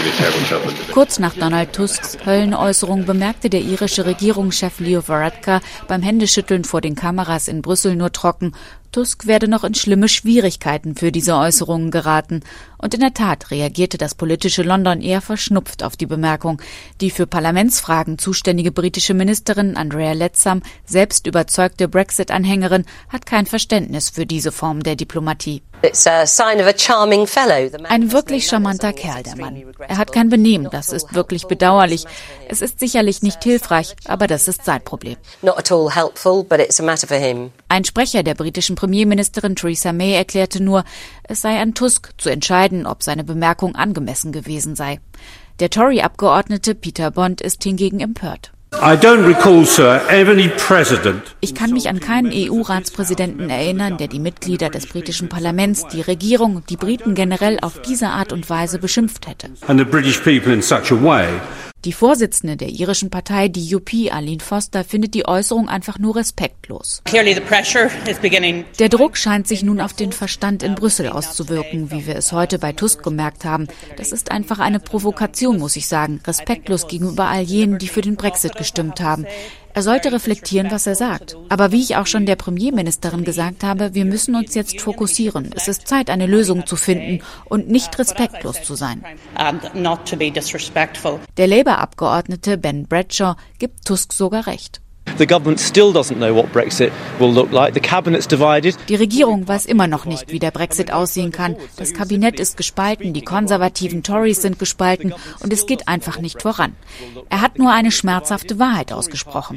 Kurz nach Donald Tusks Höllenäußerung bemerkte der irische Regierungschef Leo Varadkar beim Händeschütteln vor den Kameras in Brüssel nur trocken, Tusk werde noch in schlimme Schwierigkeiten für diese Äußerungen geraten. Und in der Tat reagierte das politische London eher verschnupft auf die Bemerkung. Die für Parlamentsfragen zuständige britische Ministerin Andrea Leadsom, selbst überzeugte Brexit-Anhängerin, hat kein Verständnis für diese Form der Diplomatie. Ein wirklich charmanter Kerl, der Mann. Er hat kein Benehmen, das ist wirklich bedauerlich. Es ist sicherlich nicht hilfreich, aber das ist sein Problem. Ein Sprecher der britischen Premierministerin Theresa May erklärte nur, es sei an Tusk zu entscheiden, ob seine Bemerkung angemessen gewesen sei. Der Tory-Abgeordnete Peter Bond ist hingegen empört. Ich kann mich an keinen EU-Ratspräsidenten erinnern, der die Mitglieder des britischen Parlaments, die Regierung, die Briten generell auf diese Art und Weise beschimpft hätte. Die Vorsitzende der irischen Partei DUP, Arlene Foster, findet die Äußerung einfach nur respektlos. Der Druck scheint sich nun auf den Verstand in Brüssel auszuwirken, wie wir es heute bei Tusk gemerkt haben. Das ist einfach eine Provokation, muss ich sagen, respektlos gegenüber all jenen, die für den Brexit gestimmt haben. Er sollte reflektieren, was er sagt. Aber wie ich auch schon der Premierministerin gesagt habe, wir müssen uns jetzt fokussieren. Es ist Zeit, eine Lösung zu finden und nicht respektlos zu sein. Der Labour-Abgeordnete Ben Bradshaw gibt Tusk sogar recht. Die Regierung weiß immer noch nicht, wie der Brexit aussehen kann. Das Kabinett ist gespalten, die konservativen Tories sind gespalten und es geht einfach nicht voran. Er hat nur eine schmerzhafte Wahrheit ausgesprochen.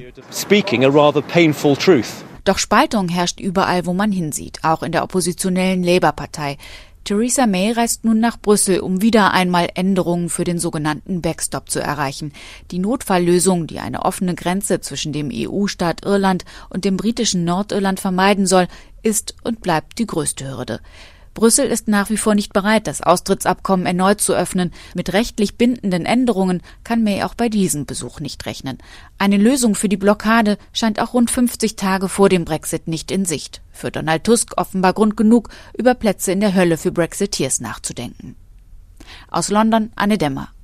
Doch Spaltung herrscht überall, wo man hinsieht, auch in der oppositionellen Labour-Partei. Theresa May reist nun nach Brüssel, um wieder einmal Änderungen für den sogenannten Backstop zu erreichen. Die Notfalllösung, die eine offene Grenze zwischen dem EU-Staat Irland und dem britischen Nordirland vermeiden soll, ist und bleibt die größte Hürde. Brüssel ist nach wie vor nicht bereit, das Austrittsabkommen erneut zu öffnen. Mit rechtlich bindenden Änderungen kann May auch bei diesem Besuch nicht rechnen. Eine Lösung für die Blockade scheint auch rund 50 Tage vor dem Brexit nicht in Sicht. Für Donald Tusk offenbar Grund genug, über Plätze in der Hölle für Brexiteers nachzudenken. Aus London, Anne Demmer.